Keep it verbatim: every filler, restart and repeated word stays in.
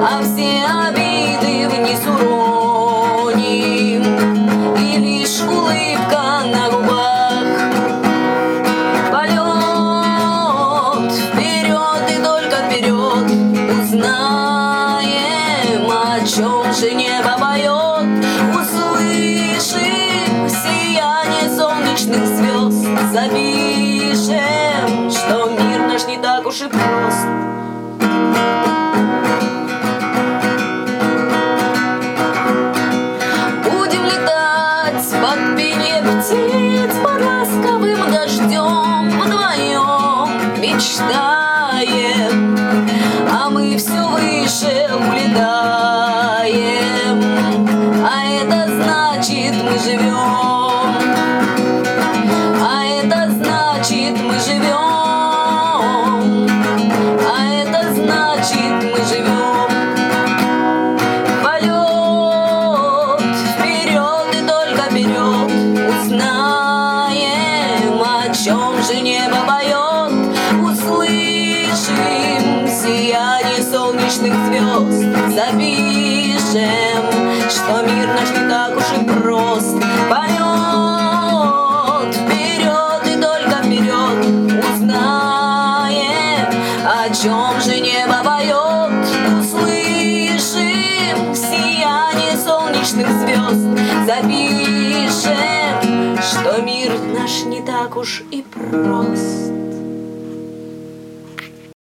а все обиды вниз уроним, и лишь улыбка на губах. Полет вперед и только вперед, узнаем, о чем же небо поет, услышим сияние солнечных звезд, запишем, что мир наш не так уж и прост. Будем летать под пение птиц, под ласковым дождем, вдвоем мечтаем, а мы все выше улетаем, а это значит мы живем, а это значит мы живем, а это значит мы живем. Полет вперед и только вперед, узнаем, о чем же небо поет, услышим сияние солнечных звезд, запишем, что мир наш не так уж и прост. Полет вперед и только вперед, узнаем, о чем же небо поет, услышим сияние солнечных звезд, запишем, что мир наш не так уж и прост.